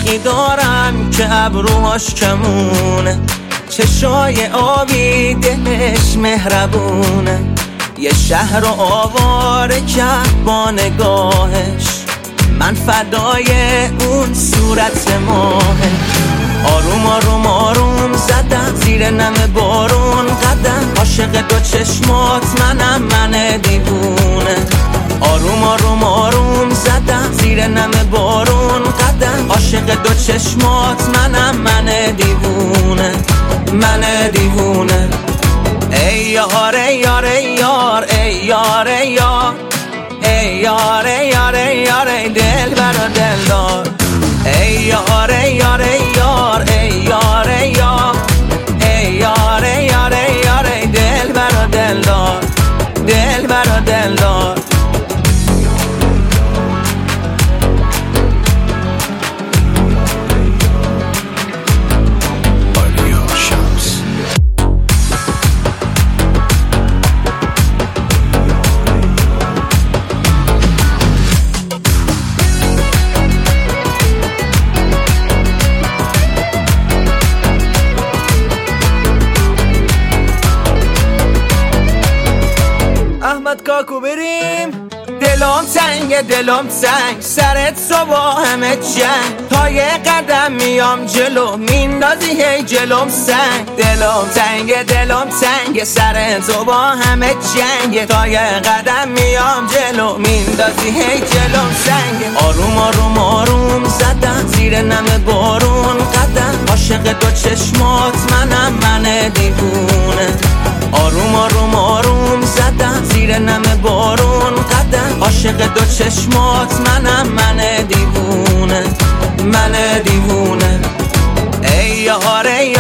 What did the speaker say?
رفیقی دارم که ابروهاش کمونه، چشای آبی دلش مهربونه، یه شهر آواره کرد با نگاهش، من فدای اون صورت ماهه. آروم آروم آروم زدم زیر نم بارون قدم، عاشق دو چشمات منم من دیوونه. آروم آروم آروم زدم زیر نم بارون قدم، عاشق دو چشمات منم من دیوونه، من دیوونه. ای یار ای یار ای یار ای یار ای یار ای یار ای یار ای یار ای دل برا دل دار. ای یار ای یار ای یار ای یار ای یار ای یار ای یار ای یار ای دل برا دل دار، دل برا دل دار. احمد کاکو بریم، دلم تنگ دلم تنگ، سرت صبح همه جنگ، تا یه قدم میام جلو میندازی هی جلوم سنگ. دلم تنگ دلم تنگ، سرت با همه جنگ، تا یه قدم میام جلو میندازی هی جلوم سنگ. آروم آروم آروم زدم زیر نم بارون قدم، عاشق دو چشمات منم من دیوونه. آروم آروم آروم زدم زیر نم بارون قدم، عاشق دو چشمات منم من دیوونه، من دیوونه. ای یار ای